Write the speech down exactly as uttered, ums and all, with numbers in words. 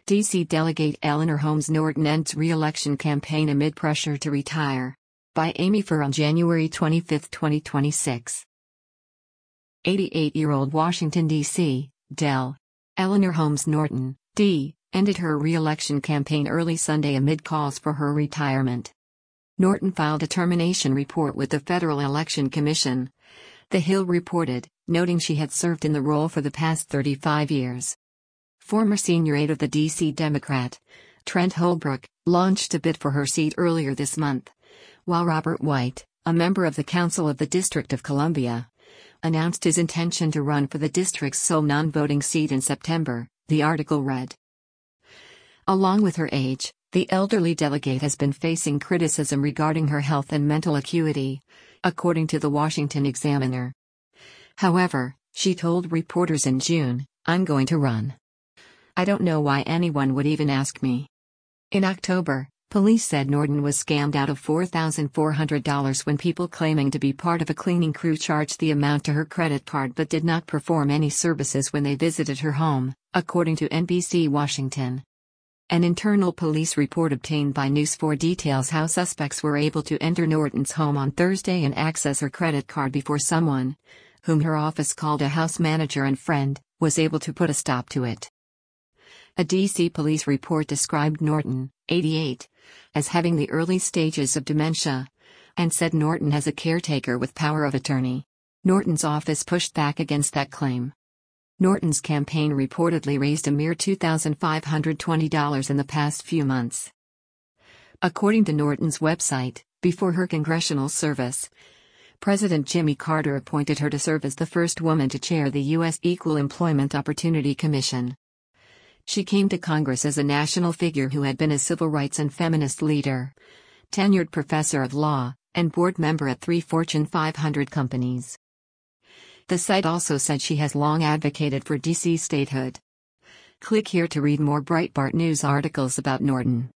D C Delegate Eleanor Holmes Norton ends re-election campaign amid pressure to retire. By Amy Furr on January twenty-fifth, twenty twenty-six. eighty-eight-year-old Washington, D C, Del. Eleanor Holmes Norton, D, ended her re-election campaign early Sunday amid calls for her retirement. Norton filed a termination report with the Federal Election Commission. The Hill reported, noting she had served in the role for the past thirty-five years. Former senior aide of the D C Democrat, Trent Holbrook, launched a bid for her seat earlier this month, while Robert White, a member of the Council of the District of Columbia, announced his intention to run for the district's sole non-voting seat in September, the article read. Along with her age, the elderly delegate has been facing criticism regarding her health and mental acuity, according to the Washington Examiner. However, she told reporters in June, "I'm going to run. I don't know why anyone would even ask me." In October, police said Norton was scammed out of four thousand four hundred dollars when people claiming to be part of a cleaning crew charged the amount to her credit card but did not perform any services when they visited her home, according to N B C Washington. An internal police report obtained by News four details how suspects were able to enter Norton's home on Thursday and access her credit card before someone, whom her office called a house manager and friend, was able to put a stop to it. A D C police report described Norton, eighty-eight, as having the early stages of dementia, and said Norton has a caretaker with power of attorney. Norton's office pushed back against that claim. Norton's campaign reportedly raised a mere two thousand five hundred twenty dollars in the past few months. According to Norton's website, before her congressional service, President Jimmy Carter appointed her to serve as the first woman to chair the U S Equal Employment Opportunity Commission. She came to Congress as a national figure who had been a civil rights and feminist leader, tenured professor of law, and board member at three Fortune five hundred companies. The site also said she has long advocated for D C statehood. Click here to read more Breitbart News articles about Norton.